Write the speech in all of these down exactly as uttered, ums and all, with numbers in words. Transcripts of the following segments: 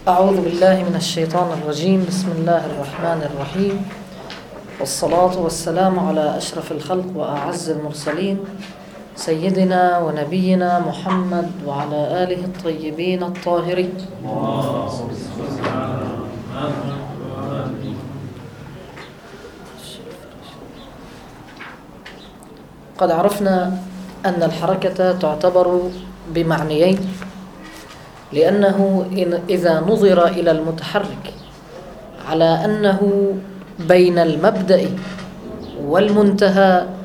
أعوذ بالله من الشيطان الرجيم. بسم الله الرحمن الرحيم، والصلاة والسلام على أشرف الخلق وأعز المرسلين سيدنا ونبينا محمد وعلى آله الطيبين الطاهرين. قد عرفنا أن الحركة تعتبر بمعنيين، لأنه إذا نظر إلى المتحرك على أنه بين المبدأ والمنتهى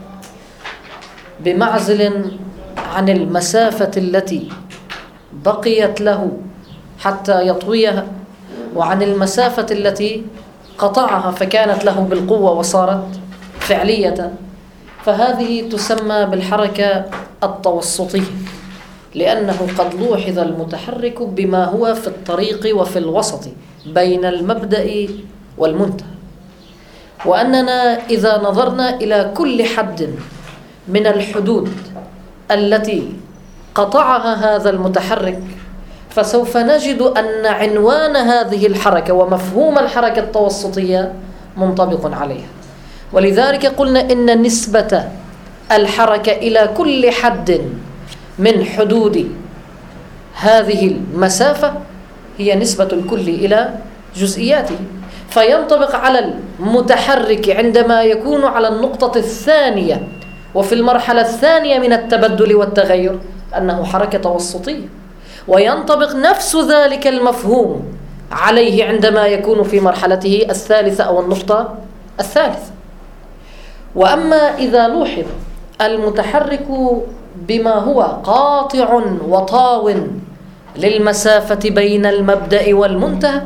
بمعزل عن المسافة التي بقيت له حتى يطويها، وعن المسافة التي قطعها فكانت له بالقوة وصارت فعلية، فهذه تسمى بالحركة التوسطية، لأنه قد لوحظ المتحرك بما هو في الطريق وفي الوسط بين المبدأ والمنتهى. وأننا إذا نظرنا إلى كل حد من الحدود التي قطعها هذا المتحرك فسوف نجد أن عنوان هذه الحركة ومفهوم الحركة التوسطية منطبق عليها. ولذلك قلنا إن نسبة الحركة إلى كل حد من حدود هذه المسافة هي نسبة الكل إلى جزئياته، فينطبق على المتحرك عندما يكون على النقطة الثانية وفي المرحلة الثانية من التبدل والتغير أنه حركة توسطية، وينطبق نفس ذلك المفهوم عليه عندما يكون في مرحلته الثالثة أو النقطة الثالثة. وأما إذا لوحظ المتحرك بما هو قاطع وطاو للمسافة بين المبدأ والمنتهى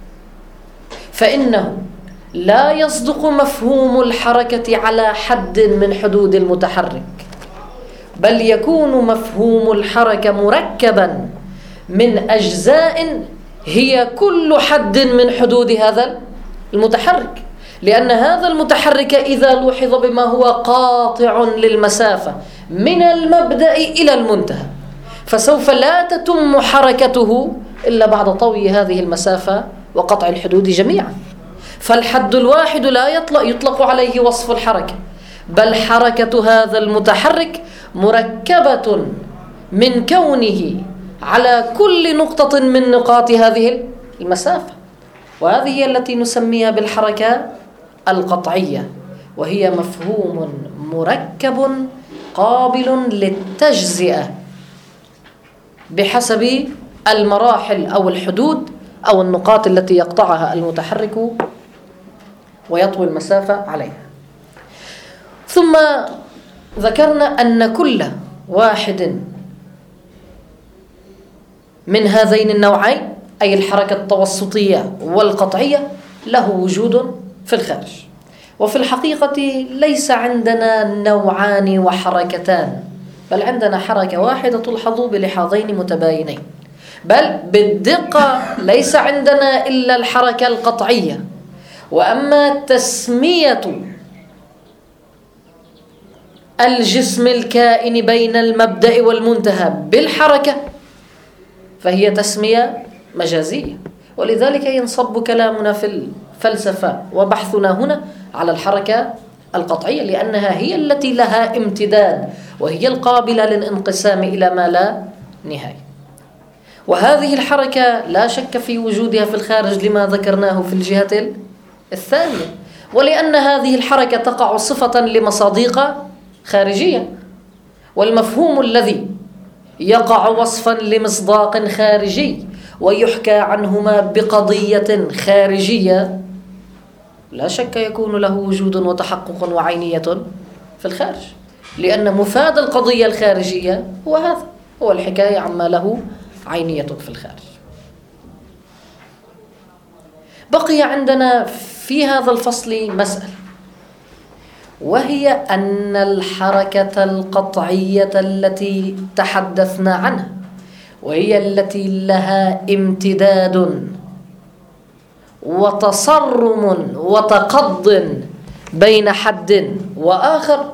فإنه لا يصدق مفهوم الحركة على حد من حدود المتحرك، بل يكون مفهوم الحركة مركبا من أجزاء هي كل حد من حدود هذا المتحرك، لأن هذا المتحرك إذا لوحظ بما هو قاطع للمسافة من المبدأ إلى المنتهى فسوف لا تتم حركته إلا بعد طوي هذه المسافة وقطع الحدود جميعا. فالحد الواحد لا يطلق, يطلق عليه وصف الحركة، بل حركة هذا المتحرك مركبة من كونه على كل نقطة من نقاط هذه المسافة، وهذه هي التي نسميها بالحركة القطعية، وهي مفهوم مركب قابل للتجزئة بحسب المراحل أو الحدود أو النقاط التي يقطعها المتحرك ويطوي المسافة عليها. ثم ذكرنا أن كل واحد من هذين النوعين أي الحركة التوسطية والقطعية له وجود في الخارج. وفي الحقيقة ليس عندنا نوعان وحركتان، بل عندنا حركة واحدة تلحظ بلحاظين متباينين، بل بالدقة ليس عندنا إلا الحركة القطعية. وأما تسمية الجسم الكائن بين المبدأ والمنتهى بالحركة فهي تسمية مجازية، ولذلك ينصب كلامنا في الفلسفة وبحثنا هنا على الحركة القطعية، لأنها هي التي لها امتداد وهي القابلة للانقسام إلى ما لا نهاية. وهذه الحركة لا شك في وجودها في الخارج لما ذكرناه في الجهة الثانية، ولأن هذه الحركة تقع صفة لمصادق خارجية، والمفهوم الذي يقع وصفا لمصداق خارجي ويحكى عنهما بقضية خارجية لا شك يكون له وجود وتحقق وعينية في الخارج، لأن مفاد القضية الخارجية هو هذا، هو الحكاية عما له عينية في الخارج. بقي عندنا في هذا الفصل مسألة، وهي أن الحركة القطعية التي تحدثنا عنها وهي التي لها امتداد وتصرم وتقض بين حد وآخر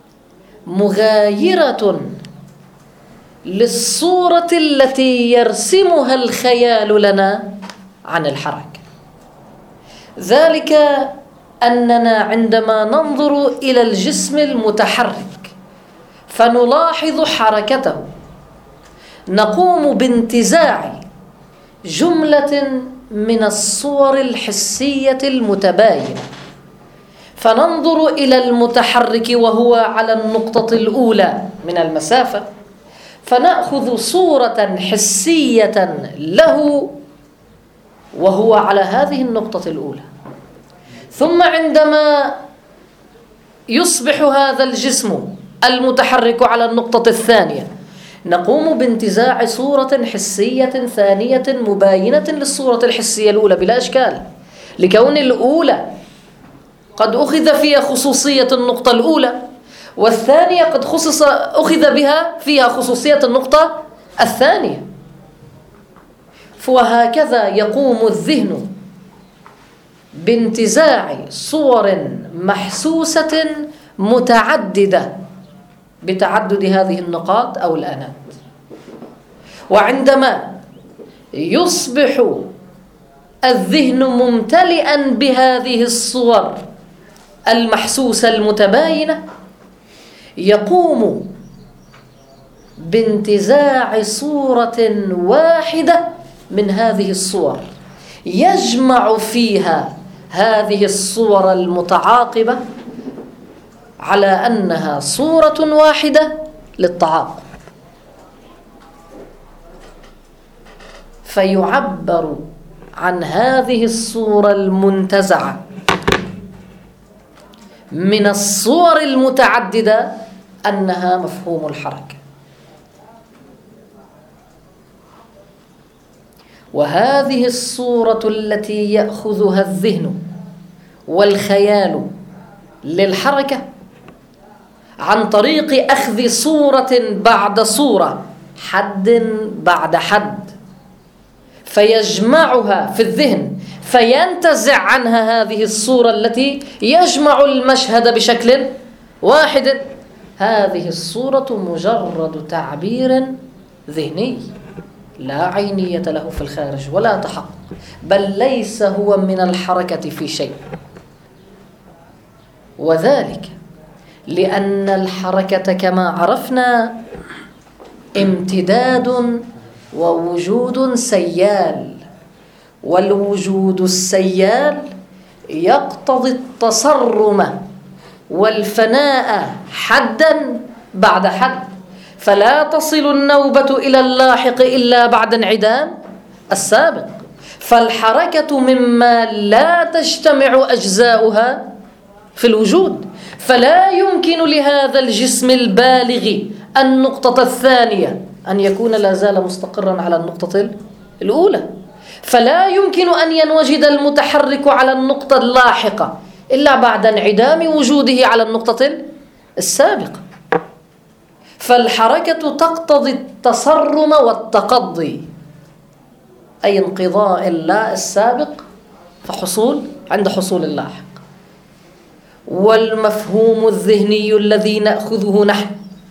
مغايرة للصورة التي يرسمها الخيال لنا عن الحركة. ذلك أننا عندما ننظر إلى الجسم المتحرك فنلاحظ حركته نقوم بانتزاع جملة من الصور الحسية المتباينة، فننظر إلى المتحرك وهو على النقطة الأولى من المسافة فنأخذ صورة حسية له وهو على هذه النقطة الأولى، ثم عندما يصبح هذا الجسم المتحرك على النقطة الثانية نقوم بانتزاع صورة حسية ثانية مباينة للصورة الحسية الأولى بلا إشكال، لكون الأولى قد أخذ فيها خصوصية النقطة الأولى والثانية قد خصص أخذ بها فيها خصوصية النقطة الثانية. وهكذا يقوم الذهن بانتزاع صور محسوسة متعددة بتعدد هذه النقاط أو الآنات. وعندما يصبح الذهن ممتلئا بهذه الصور المحسوسة المتباينة يقوم بانتزاع صورة واحدة من هذه الصور يجمع فيها هذه الصور المتعاقبة على أنها صورة واحدة للتعاقب، فيعبر عن هذه الصورة المنتزعة من الصور المتعددة أنها مفهوم الحركة. وهذه الصورة التي يأخذها الذهن والخيال للحركة عن طريق أخذ صورة بعد صورة، حد بعد حد، فيجمعها في الذهن فينتزع عنها هذه الصورة التي يجمع المشهد بشكل واحد. هذه الصورة مجرد تعبير ذهني لا عينية له في الخارج ولا تحقق، بل ليس هو من الحركة في شيء. وذلك لأن الحركة كما عرفنا امتداد ووجود سيال، والوجود السيال يقتضي التصرم والفناء حدا بعد حد، فلا تصل النوبة إلى اللاحق إلا بعد انعدام السابق. فالحركة مما لا تجتمع أجزاؤها في الوجود، فلا يمكن لهذا الجسم البالغ النقطة الثانية أن يكون لا زال مستقرا على النقطة الأولى، فلا يمكن أن ينوجد المتحرك على النقطة اللاحقة إلا بعد انعدام وجوده على النقطة السابقة. فالحركة تقتضي التصرم والتقضي، أي انقضاء اللا السابق فحصول عند حصول اللاحق. والمفهوم الذهني الذي نأخذه نحن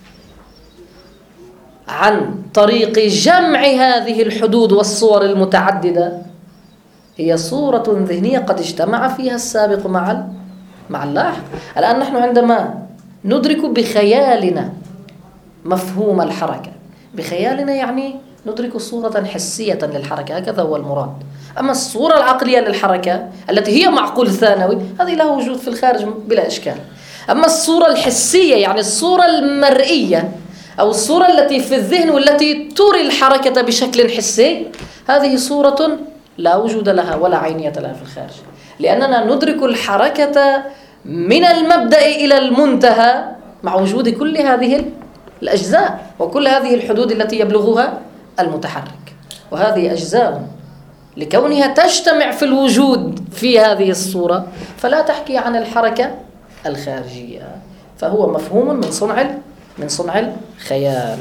عن طريق جمع هذه الحدود والصور المتعددة هي صورة ذهنية قد اجتمع فيها السابق مع مع اللاحق. الآن نحن عندما ندرك بخيالنا مفهوم الحركة، بخيالنا يعني ندرك صورة حسية للحركة، هكذا هو المراد. أما الصورة العقلية للحركة التي هي معقول ثانوي هذه لها وجود في الخارج بلا إشكال. أما الصورة الحسية يعني الصورة المرئية أو الصورة التي في الذهن والتي تري الحركة بشكل حسي، هذه صورة لا وجود لها ولا عينية لها في الخارج، لأننا ندرك الحركة من المبدأ إلى المنتهى مع وجود كل هذه الأجزاء وكل هذه الحدود التي يبلغها المتحرك. وهذه أجزاء لكونها تجتمع في الوجود في هذه الصورة فلا تحكي عن الحركة الخارجية، فهو مفهوم من صنع من صنع الخيال.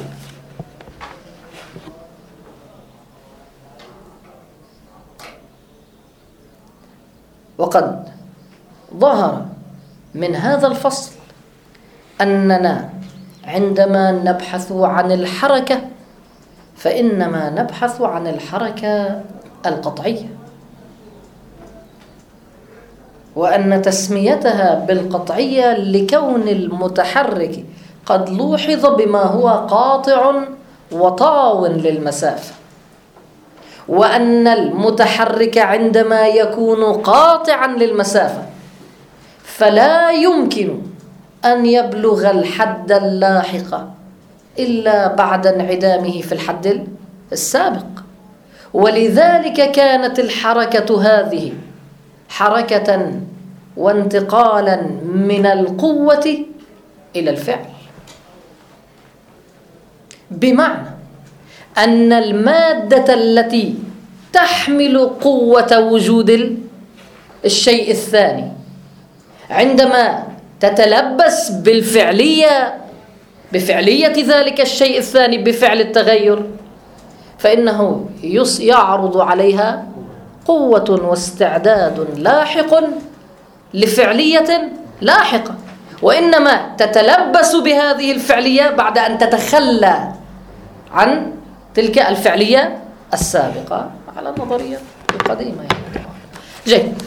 وقد ظهر من هذا الفصل أننا عندما نبحث عن الحركة فإنما نبحث عن الحركة القطعية، وأن تسميتها بالقطعية لكون المتحرك قد لوحظ بما هو قاطع وطاو للمسافة، وأن المتحرك عندما يكون قاطعا للمسافة فلا يمكن أن يبلغ الحد اللاحق إلا بعد انعدامه في الحد السابق. ولذلك كانت الحركة هذه حركة وانتقالا من القوة إلى الفعل، بمعنى أن المادة التي تحمل قوة وجود الشيء الثاني عندما تتلبس بالفعلية بفعلية ذلك الشيء الثاني بفعل التغير، فإنه يعرض عليها قوة واستعداد لاحق لفعلية لاحقة، وإنما تتلبس بهذه الفعلية بعد أن تتخلى عن تلك الفعلية السابقة على النظرية القديمة يعني. جيد،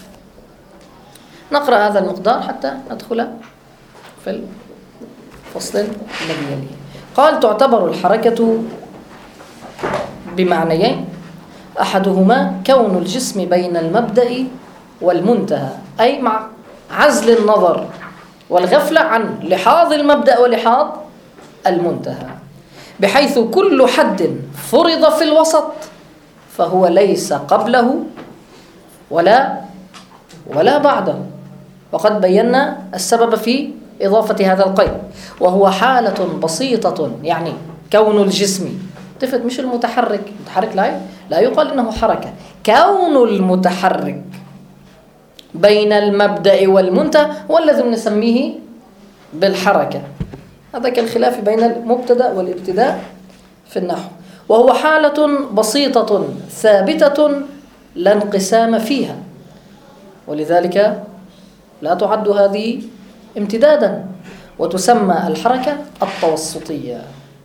نقرأ هذا المقدار حتى ندخل في الفصل الذي يليه. قال: تعتبر الحركة بمعنيين، أحدهما كون الجسم بين المبدأ والمنتهى، أي مع عزل النظر والغفلة عن لحاظ المبدأ ولحاظ المنتهى، بحيث كل حد فرض في الوسط فهو ليس قبله ولا ولا بعده. وقد بينا السبب في إضافة هذا القيد، وهو حالة بسيطة، يعني كون الجسم تفت مش المتحرك، المتحرك لا لا يقال إنه حركة، كون المتحرك بين المبدأ والمنتهى هو الذي نسميه بالحركة. هذا كالخلاف بين المبتدأ والابتداء في النحو، وهو حالة بسيطة ثابتة لا انقسام فيها، ولذلك لا تعد هذه امتدادا، وتسمى الحركة التوسطية.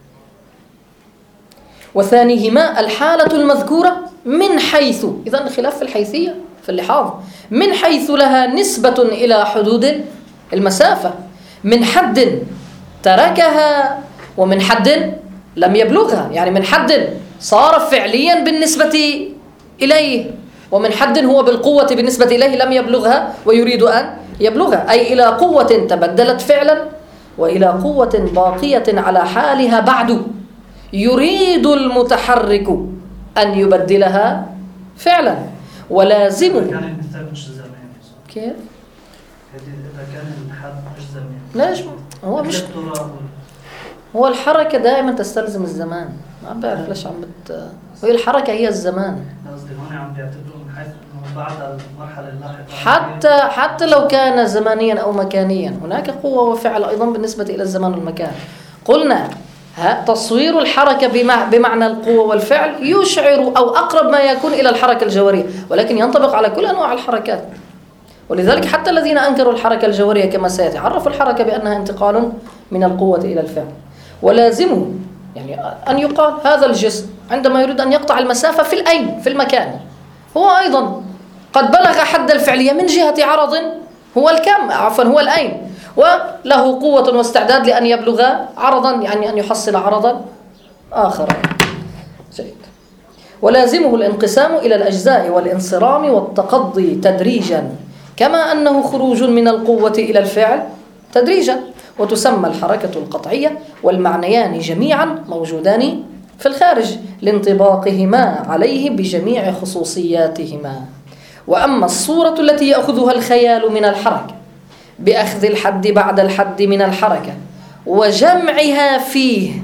وثانيهما الحالة المذكورة من حيث، إذن الخلاف في الحيثية في اللحاظ، من حيث لها نسبة إلى حدود المسافة، من حد تركها ومن حد لم يبلغها، يعني من حد صار فعليا بالنسبة إليه، ومن حد هو بالقوة بالنسبة إليه لم يبلغها ويريد أن يبلغها، أي إلى قوة تبدلت فعلا وإلى قوة باقية على حالها بعد يريد المتحرك أن يبدلها فعلا. ولازمه يعني المثال مش زمان كيف؟ إذا كان الحد مش لا زمان مش هو مش هو الحركة دائما تستلزم الزمان، ما عم بعرف ليش عم بت هي الحركة هي الزمان. قصدي هون عم بيعتبروا من حيث انه بعد المرحلة اللاحقة حتى حتى لو كان زمانيا أو مكانيا هناك قوة وفعل أيضا بالنسبة إلى الزمان والمكان. قلنا تصوير الحركة بمعنى القوة والفعل يشعر أو أقرب ما يكون إلى الحركة الجوهرية، ولكن ينطبق على كل أنواع الحركات. ولذلك حتى الذين أنكروا الحركة الجوهرية كما سيأتي عرفوا الحركة بأنها انتقال من القوة إلى الفعل. ولازمه يعني أن يقال هذا الجسم عندما يريد أن يقطع المسافة في الأين في المكان هو أيضا قد بلغ حد الفعلية من جهة عرض هو الكم عفوا هو الأين، وله قوة واستعداد لأن يبلغ عرضا، يعني أن يحصل عرضا آخر. جيد. ولازمه الانقسام إلى الأجزاء والانصرام والتقضي تدريجا، كما أنه خروج من القوة إلى الفعل تدريجا. وتسمى الحركة القطعية، والمعنيان جميعا موجودان في الخارج لانطباقهما عليه بجميع خصوصياتهما. وأما الصورة التي يأخذها الخيال من الحركة بأخذ الحد بعد الحد من الحركة وجمعها فيه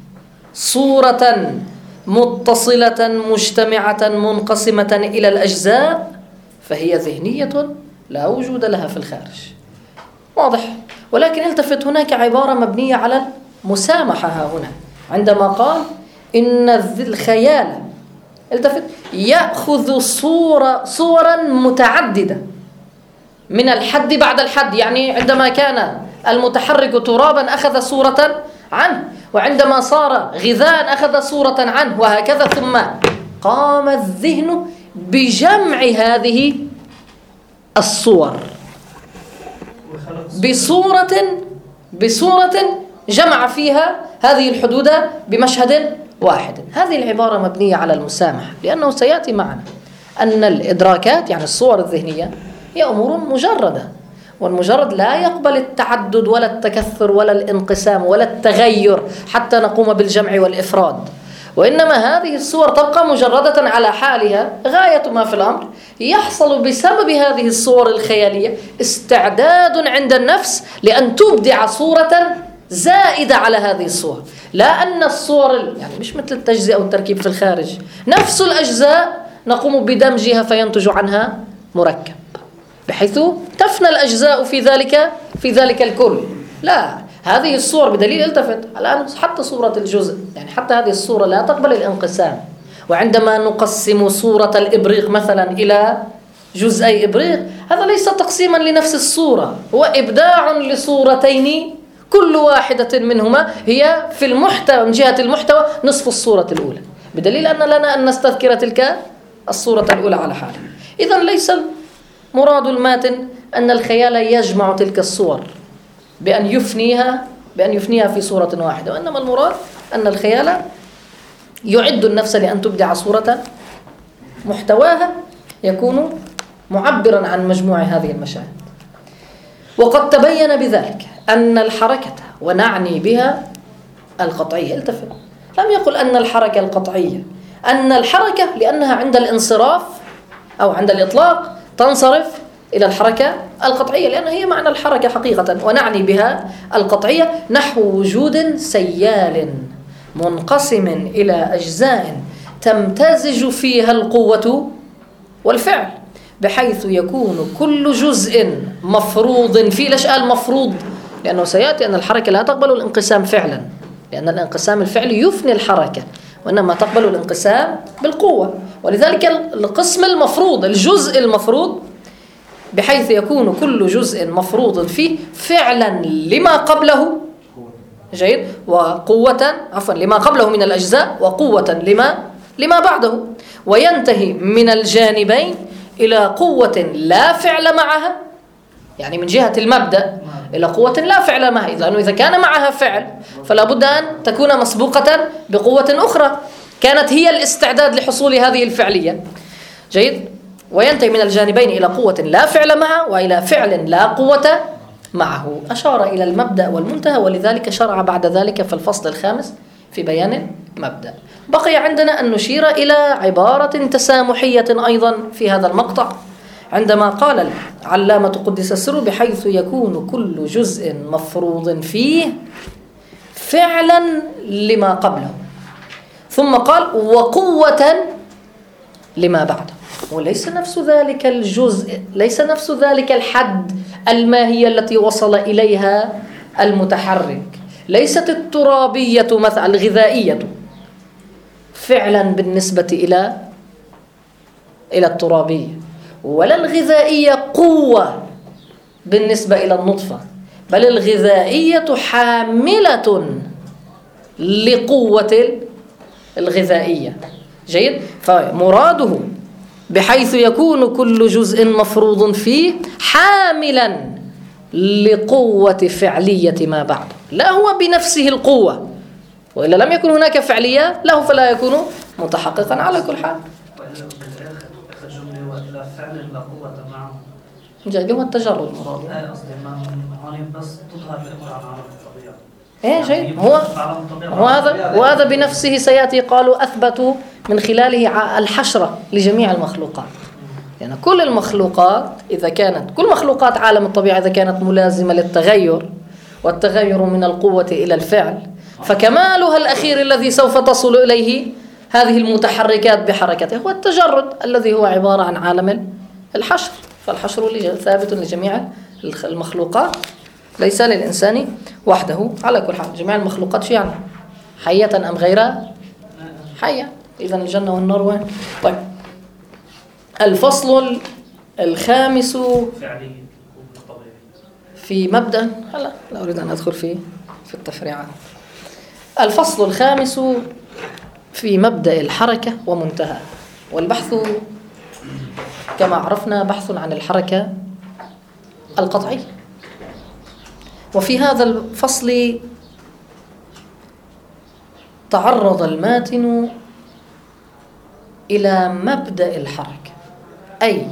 صورة متصلة مجتمعة منقسمة إلى الأجزاء، فهي ذهنية لا وجود لها في الخارج. واضح؟ ولكن التفت هناك عبارة مبنية على المسامحة ها هنا عندما قال إن الخيال التفت يأخذ صورة صورا متعددة من الحد بعد الحد، يعني عندما كان المتحرك ترابا أخذ صورة عنه، وعندما صار غذاء أخذ صورة عنه، وهكذا. ثم قام الذهن بجمع هذه الصور بصورة بصورة جمع فيها هذه الحدود بمشهد واحد. هذه العبارة مبنية على المسامحة، لأنه سيأتي معنا أن الإدراكات يعني الصور الذهنية هي أمور مجردة، والمجرد لا يقبل التعدد ولا التكثر ولا الانقسام ولا التغير حتى نقوم بالجمع والإفراد، وإنما هذه الصور تبقى مجردة على حالها. غاية ما في الأمر يحصل بسبب هذه الصور الخيالية استعداد عند النفس لأن تبدع صورة زائدة على هذه الصور، لا أن الصور يعني مش مثل التجزئة والتركيب في الخارج، نفس الأجزاء نقوم بدمجها فينتج عنها مركب بحيث تفنى الأجزاء في ذلك في ذلك الكل. لا، هذه الصور بدليل التفت الآن حتى صورة الجزء، يعني حتى هذه الصورة لا تقبل الانقسام. وعندما نقسم صورة الإبريق مثلا إلى جزئي إبريق، هذا ليس تقسيما لنفس الصورة، هو إبداع لصورتين كل واحدة منهما هي في المحتوى من جهة المحتوى نصف الصورة الأولى، بدليل أن لنا أن نستذكر تلك الصورة الأولى على حالها. إذن ليس مراد الماتن أن الخيال يجمع تلك الصور بأن يفنيها بأن يفنيها في صورة واحدة، وإنما المراد أن الخيال يعد النفس لأن تبدع صورة محتواها يكون معبرا عن مجموع هذه المشاهد. وقد تبين بذلك أن الحركة ونعني بها القطعية، التفت، لم يقل أن الحركة القطعية، أن الحركة لأنها عند الانصراف أو عند الإطلاق تنصرف إلى الحركة القطعية، لأن هي معنى الحركة حقيقة. ونعني بها القطعية نحو وجود سيال منقسم إلى أجزاء تمتزج فيها القوة والفعل، بحيث يكون كل جزء مفروض فيه. ليش قال مفروض؟ لأنه سيأتي أن الحركة لا تقبل الانقسام فعلا، لأن الانقسام الفعلي يفني الحركة، وإنما تقبل الانقسام بالقوة. ولذلك القسم المفروض، الجزء المفروض، بحيث يكون كل جزء مفروض فيه فعلا لما قبله، جيد، وقوة عفوا لما قبله من الأجزاء، وقوة لما لما بعده، وينتهي من الجانبين إلى قوة لا فعل معها، يعني من جهة المبدأ إلى قوة لا فعل معها، لأنه إذا كان معها فعل فلا بد أن تكون مسبوقة بقوة أخرى كانت هي الاستعداد لحصول هذه الفعلية، جيد. وينتهي من الجانبين إلى قوة لا فعل معها وإلى فعل لا قوة معه. أشار إلى المبدأ والمنتهى، ولذلك شرع بعد ذلك في الفصل الخامس في بيان المبدأ. بقي عندنا أن نشير إلى عبارة تسامحية أيضا في هذا المقطع، عندما قال العلامة قدس السر بحيث يكون كل جزء مفروض فيه فعلا لما قبله، ثم قال وقوة لما بعده. وليس نفس ذلك الجزء، ليس نفس ذلك الحد الماهية التي وصل إليها المتحرك، ليست الترابية مثلا الغذائية فعلا بالنسبة إلى إلى الترابية، ولا الغذائية قوة بالنسبة إلى النطفة، بل الغذائية حاملة لقوة الغذائية، جيد. فمراده بحيث يكون كل جزء مفروض فيه حاملا لقوة فعلية ما بعده، لا هو بنفسه القوة، وإلا لم يكن هناك فعلية له فلا يكون متحققا على كل حال. فعل لا قوة معه جاي هو التجرد مراد. لا قصدي ما هون بس تظهر الإبرة على الطبيعة. ايه جيد، هو هو هذا وهذا بنفسه سيأتي قالوا أثبتوا من خلاله الحشرة لجميع المخلوقات، يعني كل المخلوقات إذا كانت كل مخلوقات عالم الطبيعة إذا كانت ملازمة للتغير، والتغير من القوة إلى الفعل، فكمالها الأخير الذي سوف تصل إليه هذه المتحركات بحركته هو التجرد الذي هو عبارة عن عالم الحشر. فالحشر ثابت لجميع المخلوقات ليس للإنسان وحده على كل حال. جميع المخلوقات شو يعني؟ حية أم غير حية؟ إذن الجنة والنار وين؟ طيب الفصل الخامس في مبدأ، هلا لا أريد أن أدخل فيه في التفريعات. الفصل الخامس في مبدأ الحركة ومنتهى. والبحث كما عرفنا بحث عن الحركة القطعية. وفي هذا الفصل تعرض الماتن إلى مبدأ الحركة، أي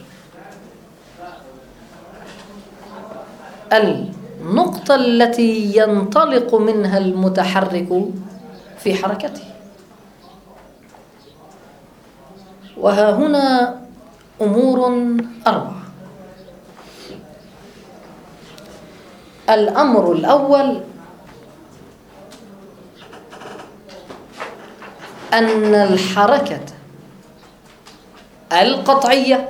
النقطة التي ينطلق منها المتحرك في حركته. وها هنا أمور أربعة. الأمر الأول أن الحركة القطعية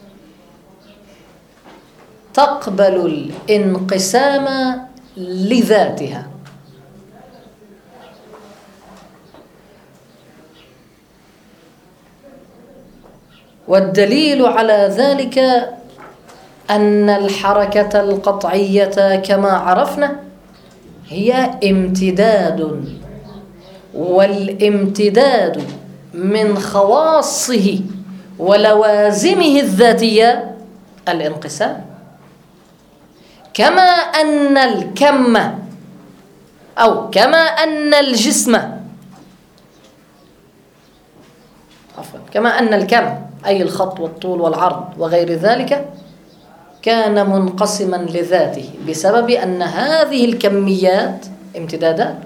تقبل الانقسام لذاتها، والدليل على ذلك أن الحركة القطعية كما عرفنا هي امتداد، والامتداد من خواصه ولوازمه الذاتية الانقسام، كما أن الكم أو كما أن الجسم عفوا كما أن الكم أي الخط والطول والعرض وغير ذلك كان منقسما لذاته بسبب أن هذه الكميات امتدادات.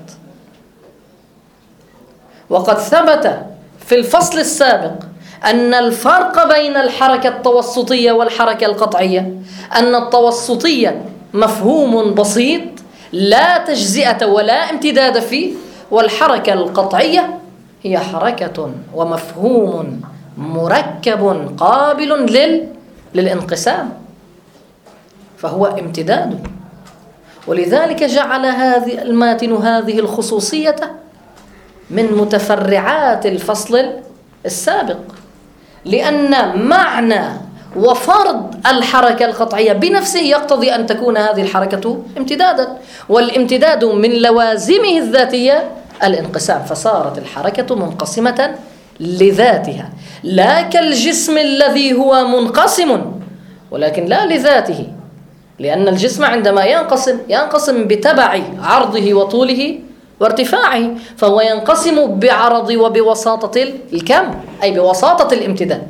وقد ثبت في الفصل السابق أن الفرق بين الحركة التوسطية والحركة القطعية أن التوسطية مفهوم بسيط لا تجزئة ولا امتداد فيه، والحركة القطعية هي حركة ومفهوم مركب قابل لل... للانقسام، فهو امتداد. ولذلك جعل هذه الماتن هذه الخصوصية من متفرعات الفصل السابق، لأن معنى وفرض الحركة القطعية بنفسه يقتضي أن تكون هذه الحركة امتدادا، والامتداد من لوازمه الذاتية الانقسام، فصارت الحركة منقسمة لذاتها، لا كالجسم الذي هو منقسم ولكن لا لذاته، لأن الجسم عندما ينقسم ينقسم بتبع عرضه وطوله وارتفاعه، فهو ينقسم بعرض وبوساطة الكم أي بوساطة الامتداد.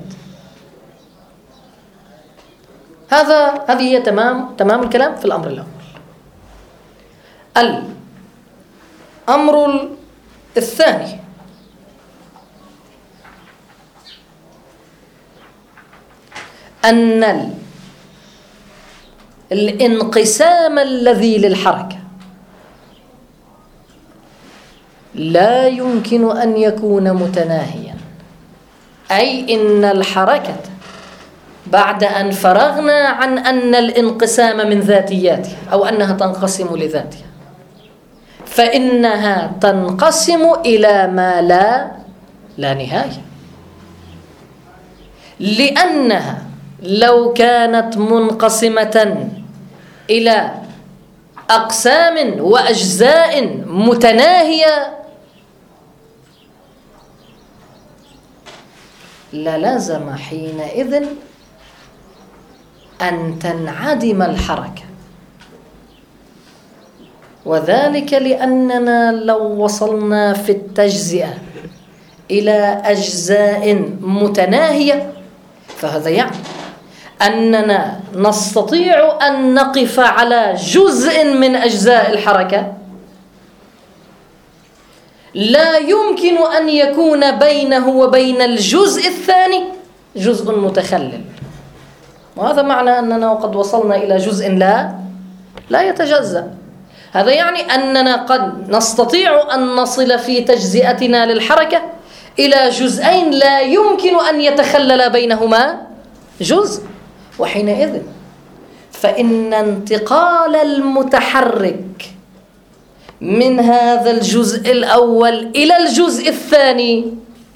هذا هذه هي تمام تمام الكلام في الأمر الأول. الأمر الثاني أن الانقسام الذي للحركة لا يمكن أن يكون متناهيا، أي إن الحركة بعد أن فرغنا عن أن الانقسام من ذاتياتها أو أنها تنقسم لذاتها، فإنها تنقسم إلى ما لا لا نهاية، لأنها لو كانت منقسمة إلى أقسام وأجزاء متناهية للازم حينئذ أن تنعدم الحركة، وذلك لأننا لو وصلنا في التجزئة إلى أجزاء متناهية فهذا يعني أننا نستطيع أن نقف على جزء من أجزاء الحركة لا يمكن أن يكون بينه وبين الجزء الثاني جزء متخلل، وهذا معنى أننا قد وصلنا إلى جزء لا لا يتجزأ. هذا يعني أننا قد نستطيع أن نصل في تجزئتنا للحركة إلى جزئين لا يمكن أن يتخلل بينهما جزء، وحينئذ فإن انتقال المتحرك من هذا الجزء الأول إلى الجزء الثاني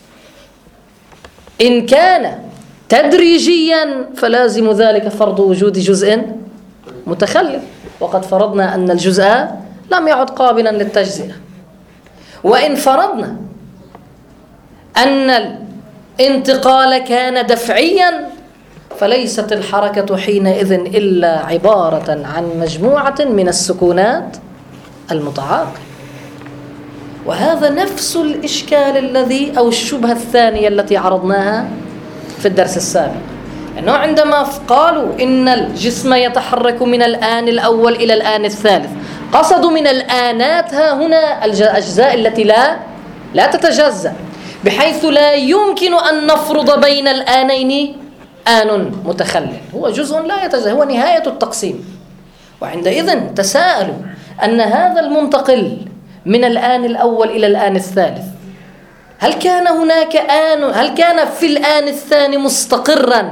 إن كان تدريجيا فلازم ذلك فرض وجود جزء متخلل، وقد فرضنا أن الجزء لم يعد قابلا للتجزئة. وإن فرضنا أن الانتقال كان دفعيا فليست الحركة حينئذ إلا عبارة عن مجموعة من السكونات المتعاقبة. وهذا نفس الإشكال الذي أو الشبهة الثانية التي عرضناها في الدرس السابق، أنه عندما قالوا إن الجسم يتحرك من الآن الأول إلى الآن الثالث، قصدوا من الآنات ها هنا الأجزاء التي لا لا تتجزأ، بحيث لا يمكن أن نفرض بين الآنين آن متخلل، هو جزء لا يتجزأ، هو نهاية التقسيم. وعندئذ تساءلوا أن هذا المنتقل من الآن الأول إلى الآن الثالث، هل كان هناك آن، هل كان في الآن الثاني مستقرا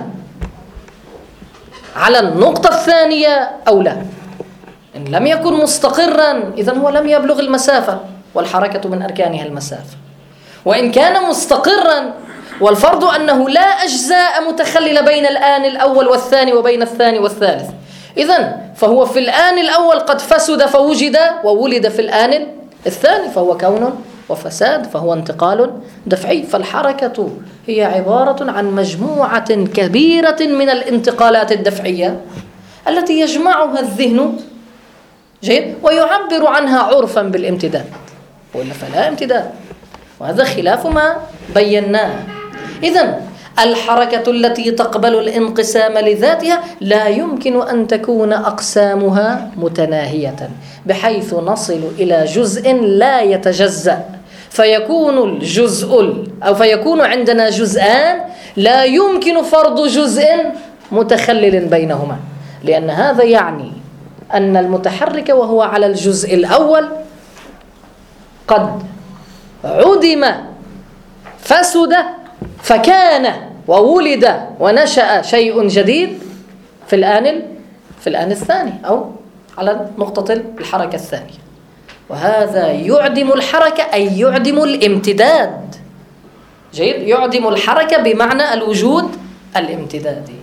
على النقطة الثانية أو لا؟ إن لم يكن مستقرا إذن هو لم يبلغ المسافة، والحركة من أركانها المسافة. وإن كان مستقرا والفرض أنه لا أجزاء متخللة بين الآن الأول والثاني وبين الثاني والثالث، إذن فهو في الآن الأول قد فسد فوجد وولد في الآن الثاني، فهو كون وفساد، فهو انتقال دفعي. فالحركة هي عبارة عن مجموعة كبيرة من الانتقالات الدفعية التي يجمعها الذهن جيد ويعبر عنها عرفا بالامتداد، وإلا فلا امتداد، وهذا خلاف ما بيناه. إذن الحركة التي تقبل الانقسام لذاتها لا يمكن أن تكون أقسامها متناهية بحيث نصل إلى جزء لا يتجزأ، فيكون الجزء أو فيكون عندنا جزءان لا يمكن فرض جزء متخلل بينهما، لأن هذا يعني أن المتحرك وهو على الجزء الأول قد عدم فسد فكان وولد ونشأ شيء جديد في الآن في الآن الثاني أو على نقطة الحركة الثانية، وهذا يعدم الحركة أي يعدم الامتداد. جيد، يعدم الحركة بمعنى الوجود الامتدادي.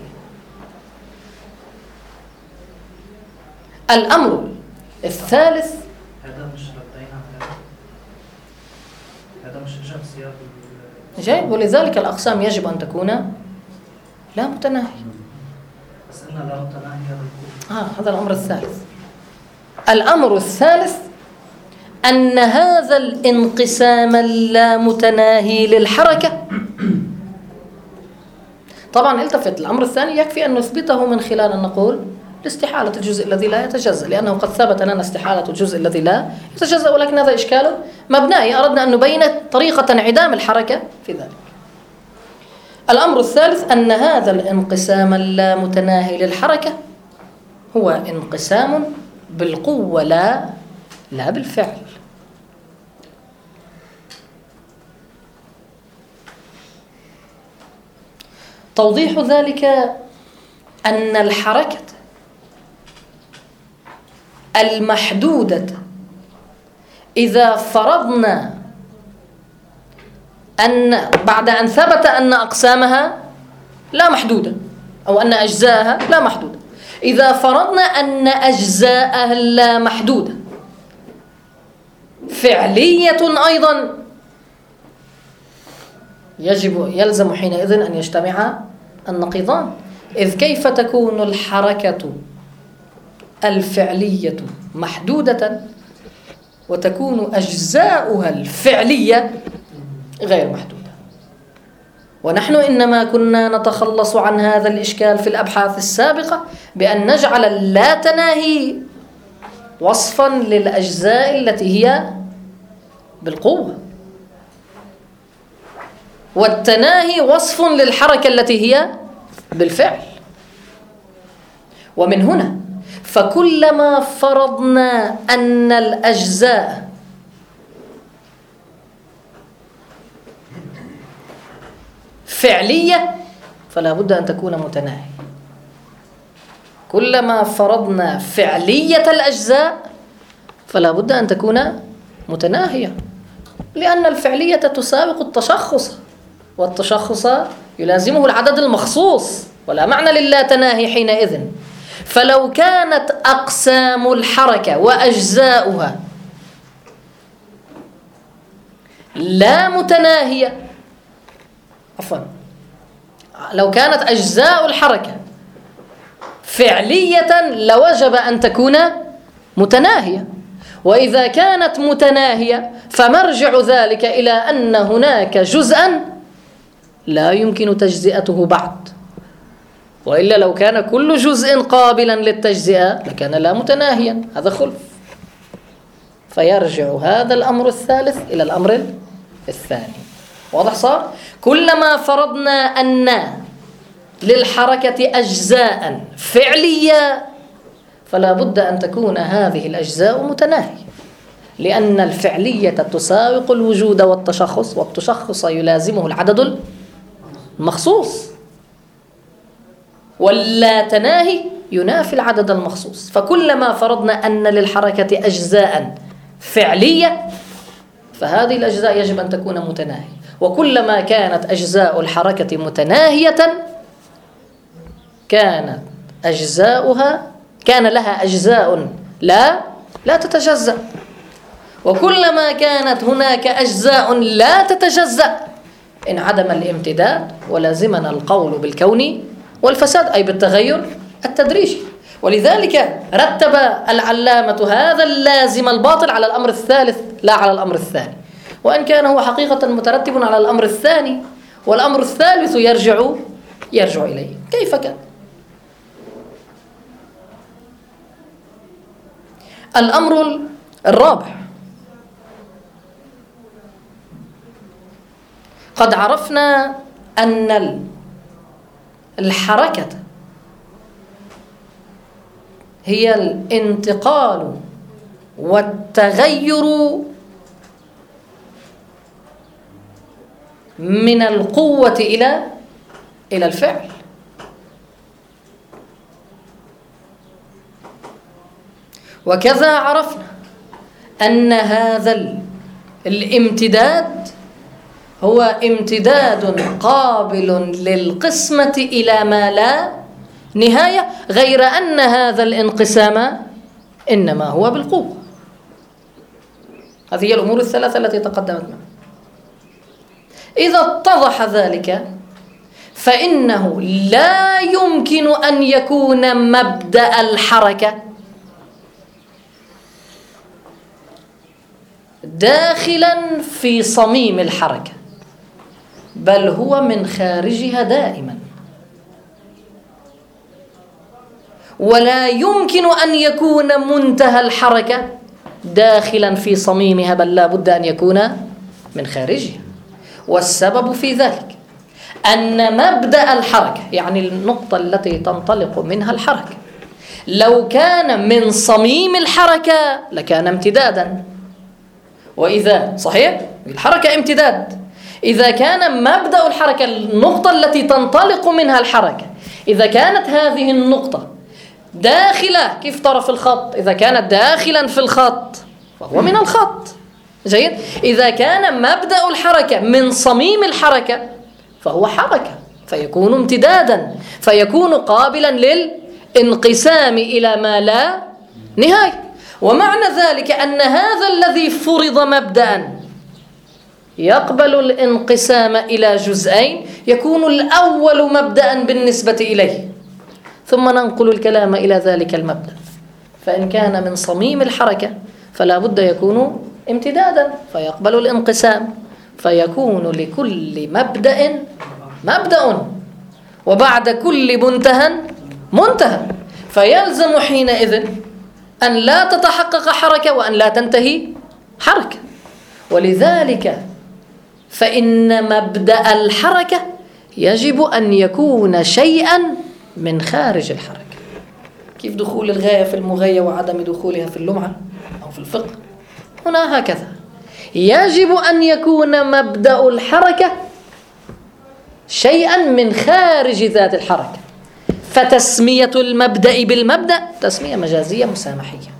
الأمر الثالث، هذا مش ردينا هذا مش إجابة سياق جيد، ولذلك الأقسام يجب أن تكون لا متناهية. بس إنها لا متناهية بالكل. آه هذا الأمر الثالث. الأمر الثالث أن هذا الانقسام اللامتناهي للحركة، طبعا التفت، الأمر الثاني يكفي أن نثبته من خلال أن نقول لاستحالة الجزء الذي لا يتجزأ، لأنه قد ثبت لنا استحالة الجزء الذي لا يتجزأ، ولكن هذا إشكال مبنائي أردنا أن نبين طريقة انعدام الحركة في ذلك. الأمر الثالث أن هذا الانقسام اللامتناهي للحركة هو انقسام بالقوة لا لا بالفعل. توضيح ذلك أن الحركة المحدودة إذا فرضنا أن بعد أن ثبت أن أقسامها لا محدودة أو أن أجزاءها لا محدودة، إذا فرضنا أن أجزاءها لا محدودة فعلية أيضا، يجب يلزم حينئذ أن يجتمع النقيضان، إذ كيف تكون الحركة الفعلية محدودة وتكون أجزاؤها الفعلية غير محدودة؟ ونحن إنما كنا نتخلص عن هذا الإشكال في الأبحاث السابقة بأن نجعل اللاتناهي وصفا للأجزاء التي هي بالقوة، والتناهي وصف للحركة التي هي بالفعل. ومن هنا فكلما فرضنا أن الأجزاء فعلية فلا بد أن تكون متناهية. كلما فرضنا فعلية الأجزاء فلا بد أن تكون متناهية، لأن الفعلية تسابق التشخص، والتشخص يلازمه العدد المخصوص، ولا معنى للا تناهي حينئذ. فلو كانت أقسام الحركة وأجزاؤها لا متناهية، عفوا لو كانت أجزاء الحركة فعلية لوجب أن تكون متناهية، وإذا كانت متناهية فمرجع ذلك إلى أن هناك جزءا لا يمكن تجزئته بعد، وإلا لو كان كل جزء قابلا للتجزئة لكان لا متناهيا، هذا خلف. فيرجع هذا الأمر الثالث إلى الأمر الثاني. واضح صار؟ كلما فرضنا أن للحركة أجزاء فعلية فلا بد أن تكون هذه الأجزاء متناهية، لأن الفعلية تساوق الوجود والتشخص، والتشخص يلازمه العدد المخصوص، واللا تناهي ينافي العدد المخصوص. فكلما فرضنا أن للحركة أجزاء فعلية فهذه الأجزاء يجب أن تكون متناهية، وكلما كانت أجزاء الحركة متناهية كانت أجزاؤها كان لها أجزاء لا لا تتجزأ، وكلما كانت هناك أجزاء لا تتجزأ انعدم الامتداد، ولازمنا القول بالكون والفساد، أي بالتغير التدريجي. ولذلك رتب العلامة هذا اللازم الباطل على الأمر الثالث لا على الأمر الثاني، وإن كان هو حقيقة مترتب على الأمر الثاني، والأمر الثالث يرجع يرجع إليه. كيف كان؟ الأمر الرابع: قد عرفنا أن الحركة هي الانتقال والتغير من القوة إلى إلى الفعل. وكذا عرفنا أن هذا الامتداد هو امتداد قابل للقسمة إلى ما لا نهاية، غير أن هذا الانقسام إنما هو بالقوة. هذه هي الأمور الثلاثة التي تقدمت معنا. إذا اتضح ذلك فإنه لا يمكن أن يكون مبدأ الحركة داخلا في صميم الحركة، بل هو من خارجها دائما، ولا يمكن أن يكون منتهى الحركة داخلا في صميمها، بل لا بد أن يكون من خارجها. والسبب في ذلك أن مبدأ الحركة، يعني النقطة التي تنطلق منها الحركة، لو كان من صميم الحركة لكان امتدادا. وإذا صحيح الحركة امتداد، إذا كان مبدأ الحركة النقطة التي تنطلق منها الحركة، إذا كانت هذه النقطة داخلة كيف طرف الخط، إذا كانت داخلا في الخط فهو من الخط. جيد. إذا كان مبدأ الحركة من صميم الحركة فهو حركة، فيكون امتدادا، فيكون قابلا للانقسام إلى ما لا نهاية. ومعنى ذلك أن هذا الذي فرض مبدأ يقبل الانقسام إلى جزئين يكون الأول مبدأ بالنسبة إليه، ثم ننقل الكلام إلى ذلك المبدأ. فإن كان من صميم الحركة فلا بد يكون امتدادا فيقبل الانقسام، فيكون لكل مبدأ مبدأ، وبعد كل منتهى منتهى، فيلزم حينئذ أن لا تتحقق حركة وأن لا تنتهي حركة. ولذلك فإن مبدأ الحركة يجب أن يكون شيئا من خارج الحركة. كيف دخول الغاية في المغاية وعدم دخولها في اللمعة أو في الفقه؟ هنا هكذا يجب أن يكون مبدأ الحركة شيئا من خارج ذات الحركة، فتسمية المبدأ بالمبدأ تسمية مجازية مسامحية.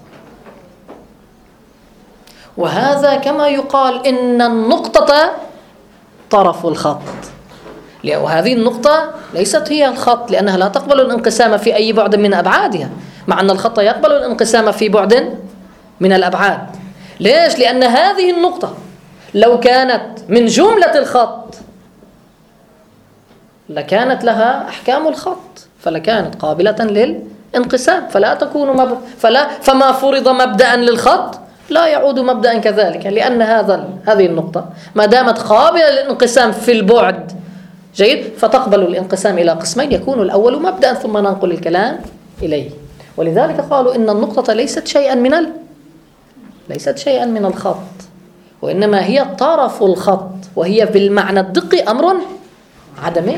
وهذا كما يقال إن النقطة طرف الخط، وهذه النقطة ليست هي الخط، لأنها لا تقبل الانقسام في أي بعد من أبعادها، مع أن الخط يقبل الانقسام في بعد من الأبعاد. ليش؟ لأن هذه النقطة لو كانت من جملة الخط لكانت لها أحكام الخط، فلكانت قابلة للانقسام، فلا تكون مب... فلا فما فرض مبدأ للخط لا يعود مبدأ كذلك، لأن هذا هذه النقطة ما دامت قابلة للانقسام في البعد جيد فتقبل الانقسام إلى قسمين، يكون الأول مبدأ ثم ننقل الكلام إليه. ولذلك قالوا إن النقطة ليست شيئا من ال... ليست شيئا من الخط، وإنما هي طرف الخط، وهي بالمعنى الدقي أمر عدمي.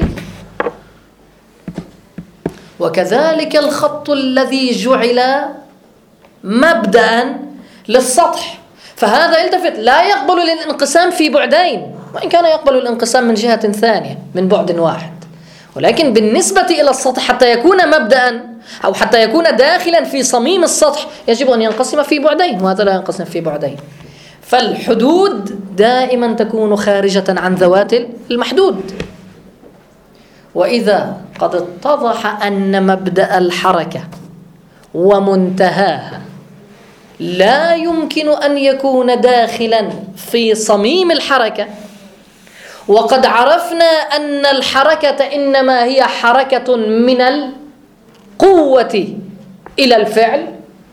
وكذلك الخط الذي جعل مبدأ للسطح، فهذا يلتفت لا يقبل الانقسام في بعدين، وإن كان يقبل الانقسام من جهة ثانية من بعد واحد، ولكن بالنسبة إلى السطح حتى يكون مبدأ أو حتى يكون داخلا في صميم السطح يجب أن ينقسم في بعدين، وهذا لا ينقسم في بعدين. فالحدود دائما تكون خارجة عن ذوات المحدود. وإذا قد اتضح أن مبدأ الحركة ومنتهاها لا يمكن أن يكون داخلا في صميم الحركة، وقد عرفنا أن الحركة إنما هي حركة من القوة إلى الفعل،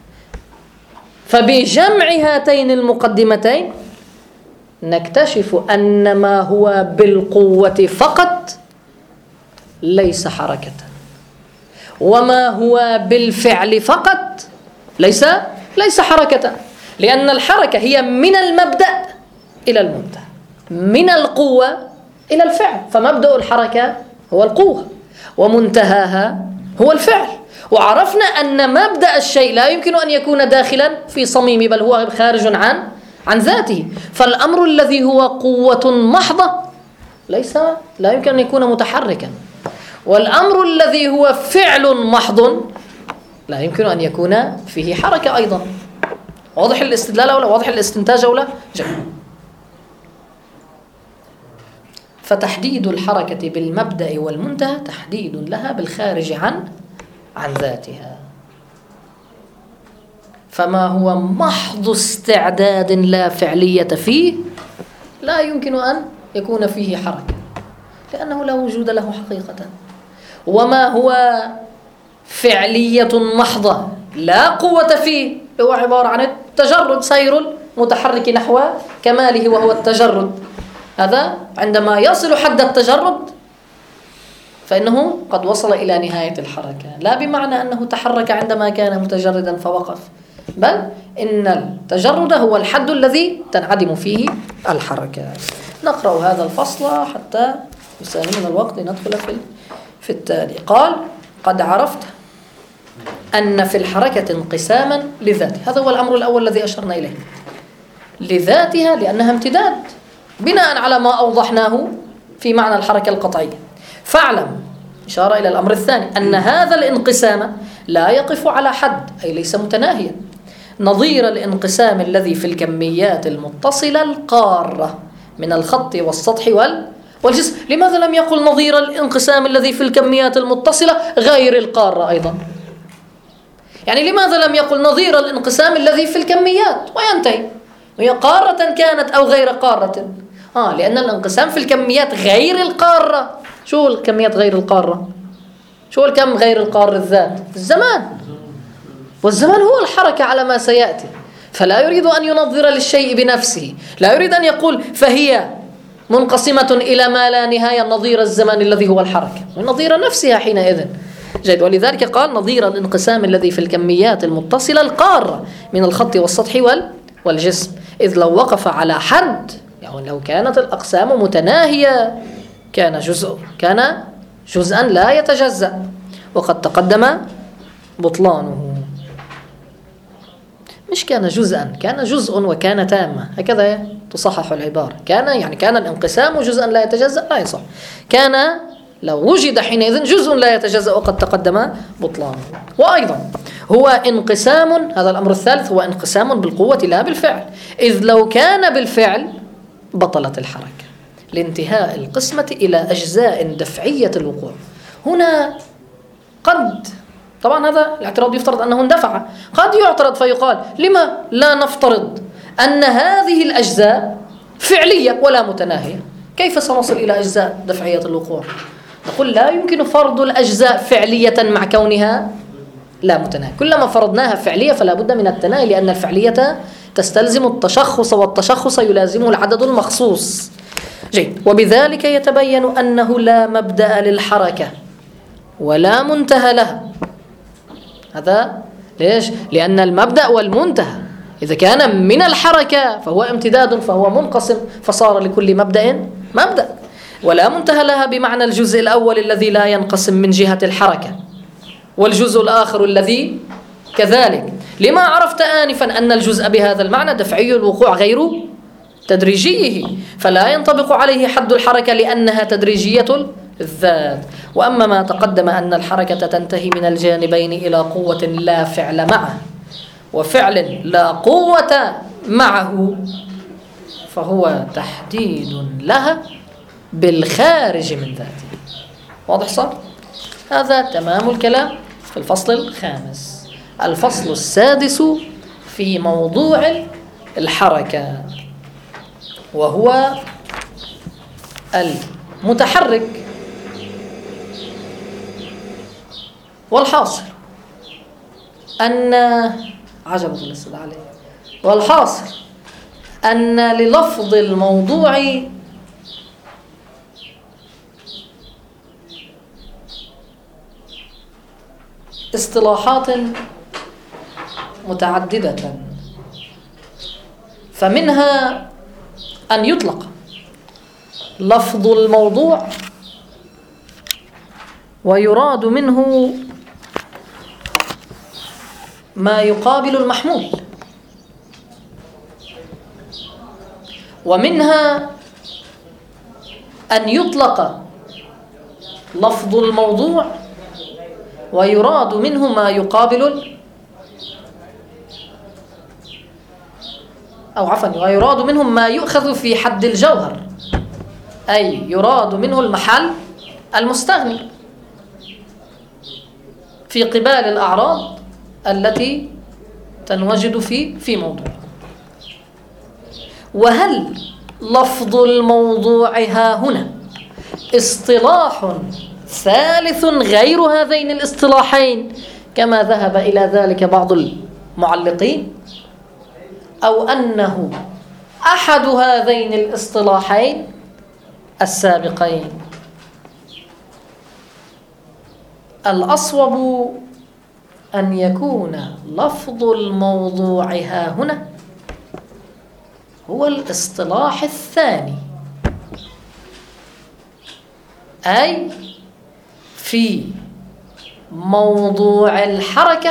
فبجمع هاتين المقدمتين نكتشف أن ما هو بالقوة فقط ليس حركة، وما هو بالفعل فقط ليس ليس حركة، لأن الحركة هي من المبدأ إلى المنتهى، من القوة إلى الفعل، فمبدأ الحركة هو القوة ومنتهاها هو الفعل. وعرفنا أن مبدأ الشيء لا يمكن أن يكون داخلا في صميم، بل هو خارج عن عن ذاته. فالأمر الذي هو قوة محضة ليس لا يمكن أن يكون متحركا، والأمر الذي هو فعل محض لا يمكن أن يكون فيه حركة أيضا. واضح الاستدلال أو لا؟ واضح الاستنتاج أو لا؟ جميل. فتحديد الحركة بالمبدأ والمنتهى تحديد لها بالخارج عن عن ذاتها. فما هو محض استعداد لا فعلية فيه لا يمكن أن يكون فيه حركة، لأنه لا وجود له حقيقة. وما هو فعلية محضة لا قوة فيه هو عبارة عن التجرد، سير المتحرك نحو كماله وهو التجرد. هذا عندما يصل حد التجرد فإنه قد وصل إلى نهاية الحركة، لا بمعنى أنه تحرك عندما كان متجردا فوقف، بل إن التجرد هو الحد الذي تنعدم فيه الحركة. نقرأ هذا الفصل حتى يساهمنا الوقت لندخل في في التالي. قال: قد عرفت أن في الحركة انقساما لذاتها. هذا هو الأمر الأول الذي أشرنا إليه، لذاتها لأنها امتداد بناء على ما أوضحناه في معنى الحركة القطعية. فاعلم، إشارة إلى الأمر الثاني، أن هذا الانقسام لا يقف على حد، أي ليس متناهيا، نظير الانقسام الذي في الكميات المتصلة القارة من الخط والسطح وال والجسم. لماذا لم يقل نظير الانقسام الذي في الكميات المتصلة غير القارة أيضا؟ يعني لماذا لم يقل نظير الانقسام الذي في الكميات وينتهي، هي قارة كانت أو غير قارة؟ آه لأن الانقسام في الكميات غير القارة. شو الكميات غير القارة؟ شو الكم غير القارة؟ الذات، الزمان، والزمان هو الحركة على ما سيأتي. فلا يريد أن ينظر للشيء بنفسه، لا يريد أن يقول فهي منقسمة إلى ما لا نهاية نظير الزمان الذي هو الحركة، نظير نفسها حينئذ. جيد. ولذلك قال نظير الانقسام الذي في الكميات المتصلة القارة من الخط والسطح وال والجسم، إذ لو وقف على حد، يعني لو كانت الأقسام متناهية كان جزء كان جزءا لا يتجزأ، وقد تقدم بطلانه. مش كان جزءا، كان جزء وكان تاما، هكذا تصحح العبارة. كان يعني كان الانقسام جزءا لا يتجزأ، لا يصح. كان لو وجد حينئذ جزء لا يتجزأ، وقد تقدم بطلانه. وأيضا هو انقسام، هذا الأمر الثالث، هو انقسام بالقوة لا بالفعل، إذ لو كان بالفعل بطلت الحركة لانتهاء القسمة إلى أجزاء دفعية الوقوع. هنا قد طبعا هذا الاعتراض يفترض أنه اندفع، قد يعترض فيقال لما لا نفترض أن هذه الأجزاء فعلية ولا متناهية؟ كيف سنصل إلى أجزاء دفعية الوقوع؟ نقول لا يمكن فرض الأجزاء فعلية مع كونها لا متناهية. كلما فرضناها فعلية فلا بد من التناهي، لأن الفعلية تستلزم التشخص، والتشخص يلازمه العدد المخصوص. جيد. وبذلك يتبين أنه لا مبدأ للحركة ولا منتهى لها. هذا ليش؟ لأن المبدأ والمنتهى إذا كان من الحركة فهو امتداد، فهو منقسم، فصار لكل مبدأ مبدأ. ولا منتهى لها بمعنى الجزء الأول الذي لا ينقسم من جهة الحركة، والجزء الآخر الذي كذلك. لما عرفت آنفا أن الجزء بهذا المعنى دفعي الوقوع غير تدريجيه، فلا ينطبق عليه حد الحركة لأنها تدريجية الذات. وأما ما تقدم أن الحركة تنتهي من الجانبين إلى قوة لا فعل معه وفعل لا قوة معه، فهو تحديد لها بالخارج من ذاته. واضح صار؟ هذا تمام الكلام في الفصل الخامس. الفصل السادس في موضوع الحركة، وهو المتحرك والحاصل. أن عجبة الاستدعاء عليه. والحاصل أن للفظ الموضوع اصطلاحات متعددة، فمنها أن يطلق لفظ الموضوع ويراد منه ما يقابل المحمول، ومنها أن يطلق لفظ الموضوع ويراد منه ما يقابل أو عفوا ويراد منه ما يؤخذ في حد الجوهر، أي يراد منه المحل المستغني في قبال الأعراض التي تنوجد في في موضوع. وهل لفظ الموضوع ها هنا اصطلاح ثالث غير هذين الاصطلاحين كما ذهب إلى ذلك بعض المعلقين، أو أنه أحد هذين الاصطلاحين السابقين؟ الأصوب أن يكون لفظ الموضوع ها هنا هو الاصطلاح الثاني، أي في موضوع الحركة،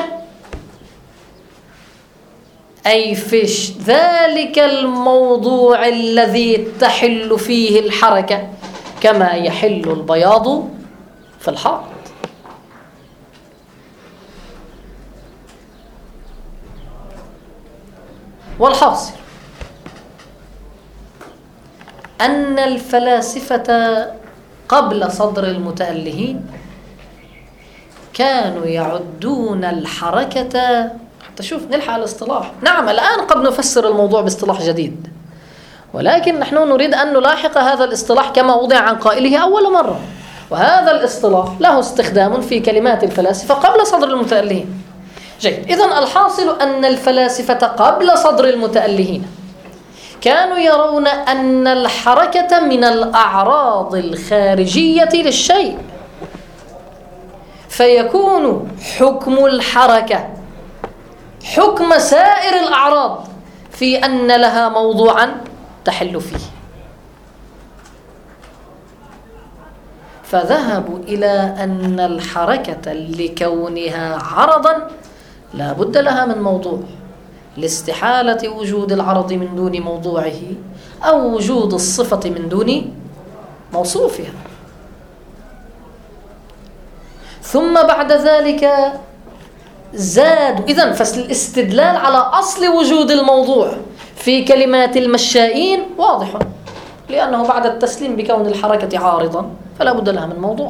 أي في ذلك الموضوع الذي تحل فيه الحركة كما يحل البياض في الحائط. والحاصل أن الفلاسفة قبل صدر المتألهين كانوا يعدون الحركة، تشوف نلحق الاصطلاح. نعم الآن قد نفسر الموضوع باصطلاح جديد، ولكن نحن نريد أن نلاحق هذا الاصطلاح كما وضع عن قائله أول مرة، وهذا الاصطلاح له استخدام في كلمات الفلاسفة قبل صدر المتألهين. جيد. إذن الحاصل أن الفلاسفة قبل صدر المتألهين كانوا يرون أن الحركة من الأعراض الخارجية للشيء، فيكون حكم الحركة حكم سائر الأعراض في أن لها موضوعا تحل فيه. فذهبوا إلى أن الحركة لكونها عرضا لا بد لها من موضوع، لاستحالة وجود العرض من دون موضوعه أو وجود الصفة من دون موصوفها. ثم بعد ذلك زادوا. إذن فالاستدلال على أصل وجود الموضوع في كلمات المشائين واضح، لأنه بعد التسليم بكون الحركة عارضا فلا بد لها من موضوع.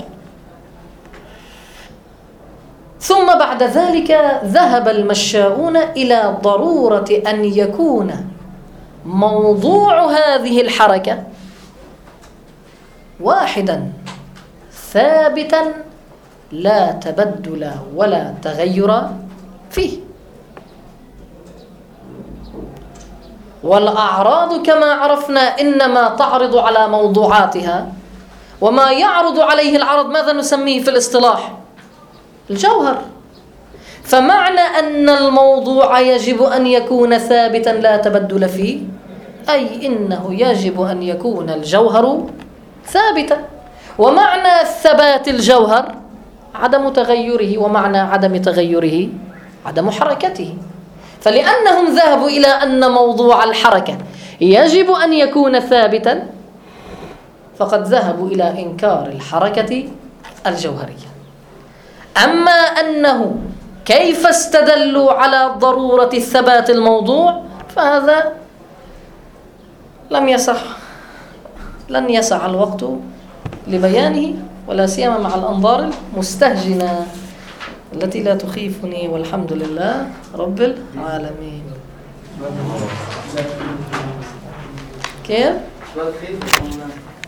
ثم بعد ذلك ذهب المشاؤون إلى ضرورة أن يكون موضوع هذه الحركة واحدا ثابتا لا تبدل ولا تغير فيه. والأعراض كما عرفنا إنما تعرض على موضوعاتها، وما يعرض عليه العرض ماذا نسميه في الاصطلاح؟ الجوهر. فمعنى أن الموضوع يجب أن يكون ثابتا لا تبدل فيه، أي إنه يجب أن يكون الجوهر ثابتا. ومعنى ثبات الجوهر عدم تغيره، ومعنى عدم تغيره عدم حركته. فلأنهم ذهبوا إلى أن موضوع الحركة يجب أن يكون ثابتا، فقد ذهبوا إلى إنكار الحركة الجوهرية. أما أنه كيف استدلوا على ضرورة ثبات الموضوع فهذا لم يسع لن يسع الوقت لبيانه، ولا سيما مع الأنظار المستهجنة التي لا تخيفني، والحمد لله رب العالمين. كيف؟